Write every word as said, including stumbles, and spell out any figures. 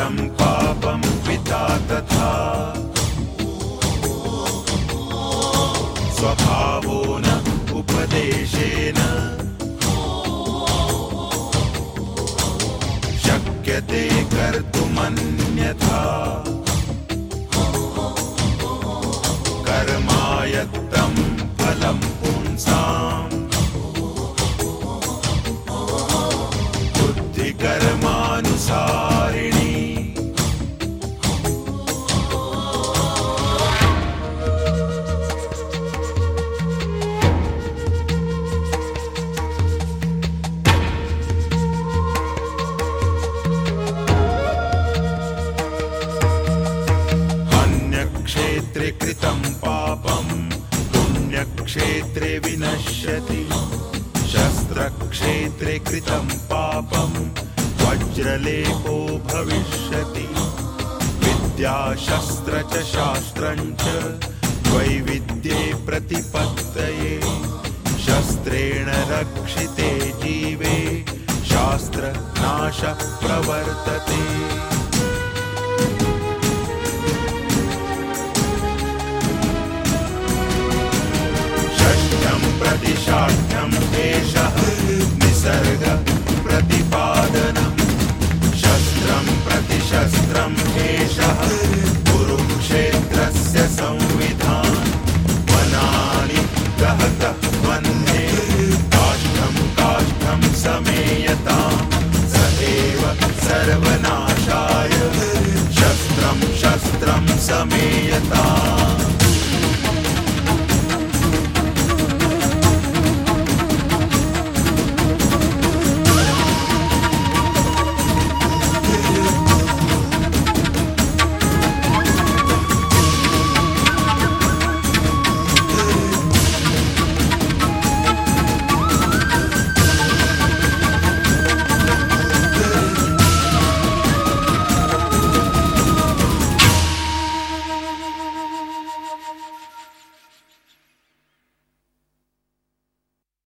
पुत्रं पापं पिता तथा स्वभावो न उपदेशेन शक्यते कर्तुमन्यथा कर्मायत्तं फलं पुंसाम् बुद्धिकर्मानुसारिणी अन्यक्षेत्रे कृतं पापं पुण्यक्षेत्रे विनश्यति शस्त्रक्षेत्रे कृतं पापं वज्रलेपो भविष्यति विद्या शस्त्र च शास्त्रं च द्वैविध्ये प्रतिपत्तये शस्त्रेण रक्षिते जीवे शास्त्रनाशः प्रवर्तते प्रतिशाठ्यम् एषः निसर्ग प्रतिपादनम् शस्त्रम् प्रतिशस्त्रम् एषः कुरुक्षेत्रस्य संविधानम् वनानि दहतः वह्ने काष्ठम् काष्ठम् समेयताम् स एव सर्वनाशाय शस्त्रम् शस्त्रम् समेयताम्